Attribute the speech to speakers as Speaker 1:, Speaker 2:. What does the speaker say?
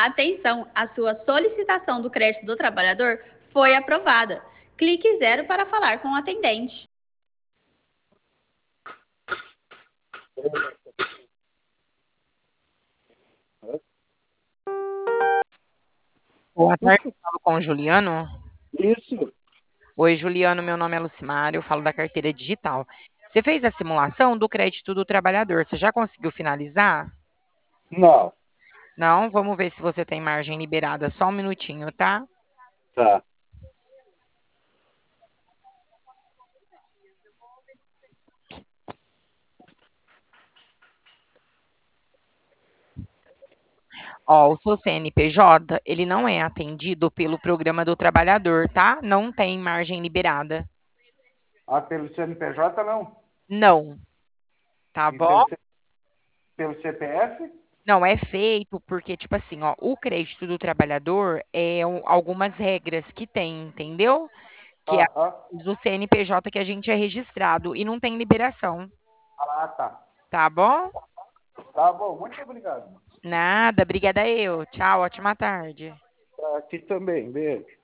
Speaker 1: Atenção, a sua solicitação do crédito do trabalhador foi aprovada. Clique 0 para falar com o atendente.
Speaker 2: Boa tarde, eu falo com o Juliano.
Speaker 3: Isso.
Speaker 2: Oi, Juliano, meu nome é Lucimário, eu falo da carteira digital. Você fez a simulação do crédito do trabalhador, você já conseguiu finalizar?
Speaker 3: Não.
Speaker 2: Não? Vamos ver se você tem margem liberada, só um minutinho, tá?
Speaker 3: Tá.
Speaker 2: Ó, o seu CNPJ, ele não é atendido pelo programa do trabalhador, tá? Não tem margem liberada.
Speaker 3: Ah, pelo CNPJ não.
Speaker 2: Não, tá
Speaker 3: E
Speaker 2: bom?
Speaker 3: pelo CPF?
Speaker 2: Não, é feito porque, tipo assim, ó, o crédito do trabalhador é algumas regras que tem, entendeu? Que é
Speaker 3: Aham.
Speaker 2: do CNPJ que a gente é registrado e não tem liberação,
Speaker 3: Ah, tá.
Speaker 2: tá bom?
Speaker 3: Tá bom, muito obrigado.
Speaker 2: Nada, obrigada eu. Tchau, ótima tarde.
Speaker 3: Tá aqui também, beijo.